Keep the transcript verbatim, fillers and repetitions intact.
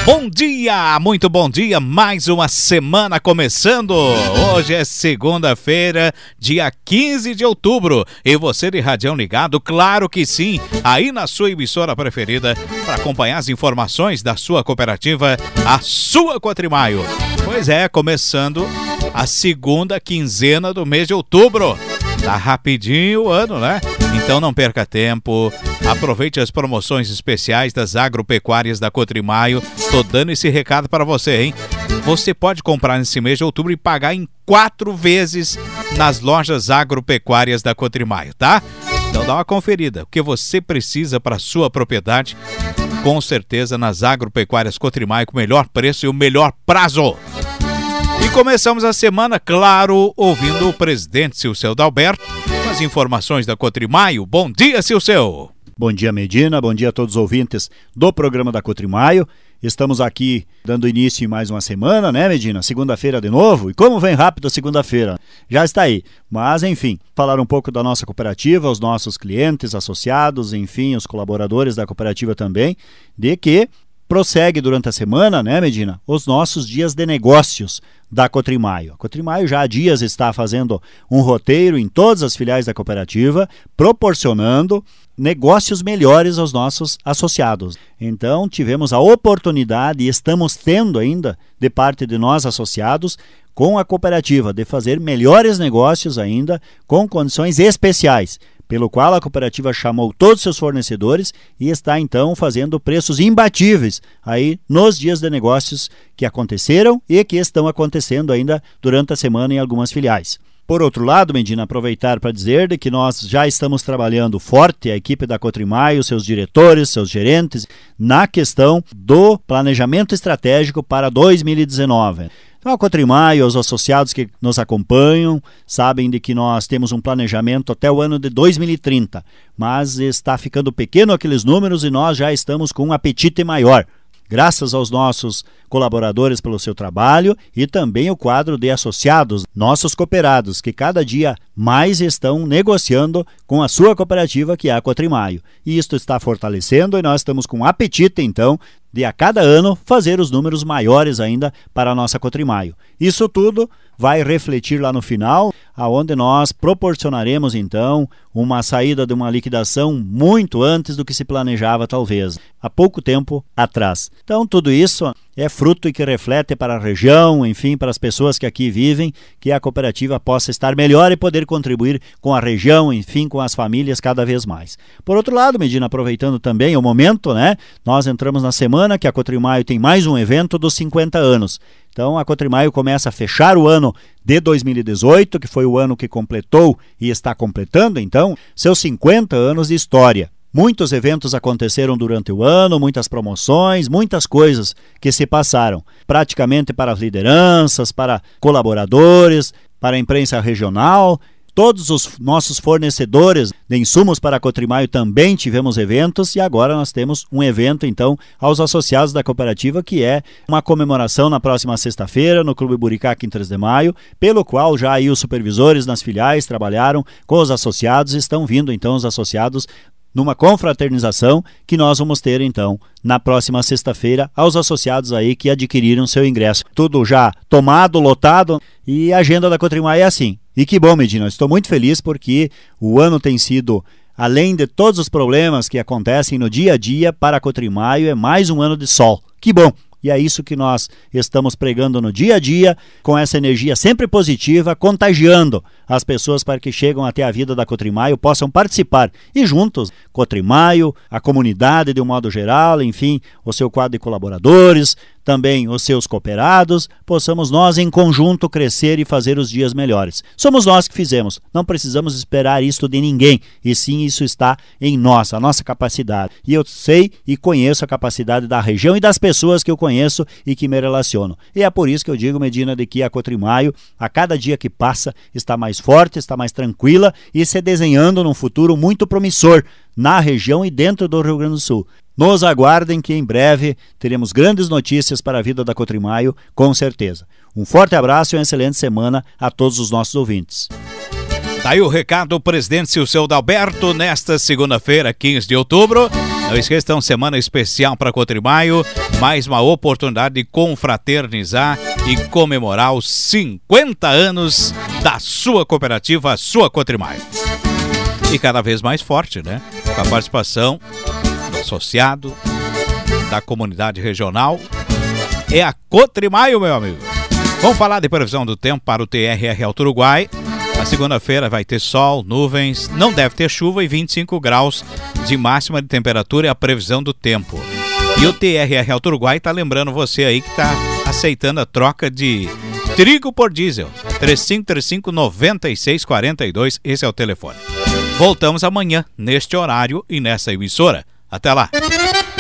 Bom dia, muito bom dia, mais uma semana começando. Hoje é segunda-feira, dia quinze de outubro. E você de Radião ligado, claro que sim, aí na sua emissora preferida, para acompanhar as informações da sua cooperativa, a sua Cotrimaio. Pois é, começando a segunda quinzena do mês de outubro. Tá rapidinho o ano, né? Então não perca tempo, aproveite as promoções especiais das agropecuárias da Cotrimaio. Tô dando esse recado para você, hein? Você pode comprar nesse mês de outubro e pagar em quatro vezes nas lojas agropecuárias da Cotrimaio, tá? Então dá uma conferida, o que você precisa para sua propriedade, com certeza nas agropecuárias Cotrimaio, com o melhor preço e o melhor prazo. E começamos a semana, claro, ouvindo o presidente Silceu Dalberto, com as informações da Cotrimaio. Bom dia, Silceu! Bom dia, Medina, bom dia a todos os ouvintes do programa da Cotrimaio. Estamos aqui dando início em mais uma semana, né, Medina? Segunda-feira de novo. E como vem rápido a segunda-feira? Já está aí. Mas, enfim, falar um pouco da nossa cooperativa, os nossos clientes, associados, enfim, os colaboradores da cooperativa também, de que prossegue durante a semana, né, Medina, os nossos dias de negócios da Cotrimaio. A Cotrimaio já há dias está fazendo um roteiro em todas as filiais da cooperativa, proporcionando negócios melhores aos nossos associados. Então, tivemos a oportunidade e estamos tendo ainda, de parte de nós associados, com a cooperativa, de fazer melhores negócios ainda, com condições especiais, pelo qual a cooperativa chamou todos os seus fornecedores e está então fazendo preços imbatíveis aí nos dias de negócios que aconteceram e que estão acontecendo ainda durante a semana em algumas filiais. Por outro lado, Medina, aproveitar para dizer de que nós já estamos trabalhando forte, a equipe da Cotrimaio, seus diretores, seus gerentes, na questão do planejamento estratégico para dois mil e dezenove. Então a Cotrimaio, os associados que nos acompanham, sabem de que nós temos um planejamento até o ano de dois mil e trinta, mas está ficando pequeno aqueles números e nós já estamos com um apetite maior. Graças aos nossos colaboradores pelo seu trabalho e também o quadro de associados, nossos cooperados, que cada dia mais estão negociando com a sua cooperativa, que é a Cotrimaio. E isto está fortalecendo e nós estamos com apetite, então, de a cada ano fazer os números maiores ainda para a nossa Cotrimaio. Isso tudo vai refletir lá no final, aonde nós proporcionaremos então uma saída de uma liquidação muito antes do que se planejava talvez, há pouco tempo atrás. Então tudo isso é fruto e que reflete para a região, enfim, para as pessoas que aqui vivem, que a cooperativa possa estar melhor e poder contribuir com a região, enfim, com as famílias cada vez mais. Por outro lado, Medina, aproveitando também o momento, né, nós entramos na semana que a Cotrimaio tem mais um evento dos cinquenta anos. Então a Cotrimaio começa a fechar o ano de dois mil e dezoito, que foi o ano que completou e está completando, então, seus cinquenta anos de história. Muitos eventos aconteceram durante o ano, muitas promoções, muitas coisas que se passaram, praticamente para as lideranças, para colaboradores, para a imprensa regional. Todos os nossos fornecedores de insumos para a Cotrimaio também tivemos eventos e agora nós temos um evento então aos associados da cooperativa, que é uma comemoração na próxima sexta-feira no Clube Buricaque em três de maio, pelo qual já aí os supervisores nas filiais trabalharam com os associados e estão vindo então os associados numa confraternização que nós vamos ter então na próxima sexta-feira aos associados aí que adquiriram seu ingresso. Tudo já tomado, lotado, e a agenda da Cotrimaio é assim. E que bom, Medina, estou muito feliz porque o ano tem sido, além de todos os problemas que acontecem no dia a dia, para a Cotrimaio é mais um ano de sol. Que bom! E é isso que nós estamos pregando no dia a dia, com essa energia sempre positiva, contagiando as pessoas para que chegam até a vida da Cotrimaio, possam participar. E juntos, Cotrimaio, a comunidade de um modo geral, enfim, o seu quadro de colaboradores, também os seus cooperados, possamos nós em conjunto crescer e fazer os dias melhores. Somos nós que fizemos, não precisamos esperar isto de ninguém, e sim isso está em nós, a nossa capacidade. E eu sei e conheço a capacidade da região e das pessoas que eu conheço e que me relaciono. E é por isso que eu digo, Medina, de que a Cotrimaio, a cada dia que passa, está mais forte, está mais tranquila e se desenhando num futuro muito promissor na região e dentro do Rio Grande do Sul. Nos aguardem que em breve teremos grandes notícias para a vida da Cotrimaio, com certeza. Um forte abraço e uma excelente semana a todos os nossos ouvintes. Tá aí o recado do presidente Silceu Dalberto nesta segunda-feira, quinze de outubro. Não esqueça, então, semana especial para Cotrimaio, mais uma oportunidade de confraternizar e comemorar os cinquenta anos da sua cooperativa, a sua Cotrimaio. E cada vez mais forte, né? Com a participação do associado, da comunidade regional. É a Cotrimaio, meu amigo. Vamos falar de previsão do tempo para o T R R Alto Uruguai. A segunda-feira vai ter sol, nuvens, não deve ter chuva e vinte e cinco graus de máxima de temperatura é a previsão do tempo. E o T R R Alto Uruguai está lembrando você aí que está aceitando a troca de trigo por diesel. três cinco três cinco, nove seis quatro dois, esse é o telefone. Voltamos amanhã, neste horário e nessa emissora. Até lá!